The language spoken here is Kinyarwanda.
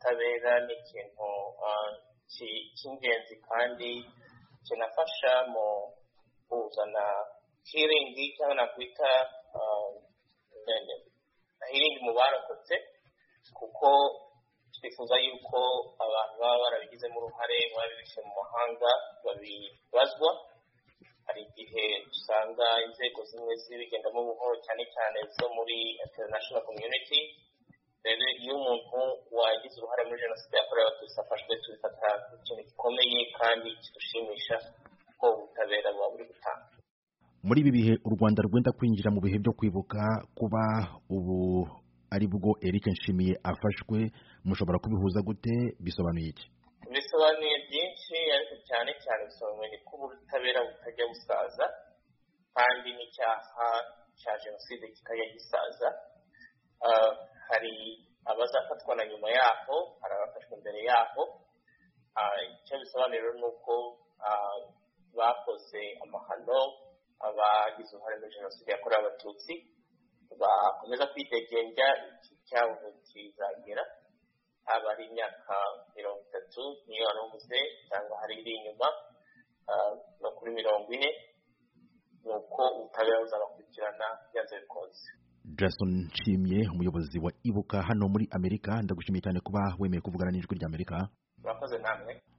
ubutabera ni ikintu cy'ingenzi kandi kinafasha mu kuzana healing cyangwa nakwita healing mu barokotse, kuko twifuza yuko abantu baba barabigizemo uruhare babibishe mu mahanga babibazwa. Hari igihe usanga inzego zimwe zibigendamo buhoro cyane cyane zo muri international community. Rero iyo umuntu wagize uruhare muri jenoside yakorewe abatutsi afashwe, tubifata ikintu gikomeye kandi kidushimisha ko ubutabera buba buri gutanga. Muri ibi bihe u Rwanda rwenda kwinjira mu bihe byo kwibuka, kuba ubu ari bwo Eric Nshimiye afashwe, mushobora kubihuza gute? Bisobanuye iki? Bisobanuye byinshi, ariko cyane cyane bisobanuye ko ubutabera butajya busaza kandi n'icyaha cya jenoside kikajya gisaza. Hari abazafatwa na nyuma yaho, hari abafashwe mbere yaho. Icyo bisobanura ni uko bakoze amahano, abagize uruhare muri jenoside yakorewe abatutsi bakomeza kwidegenja, iki cyabo kizagera haba ari imyaka 30 niyo waruvuze, cyangwa hari iri inyuma no kuri 40, nuko ubutabera buzabakurikirana byanze bikunze. Jason Nshimiye, umuyobozi wa Ibuka hano muri Amerika, ndagushimiye cyane kuba wemeye kuvugana n'Ijwi ry'Amerika. Murakoze namwe.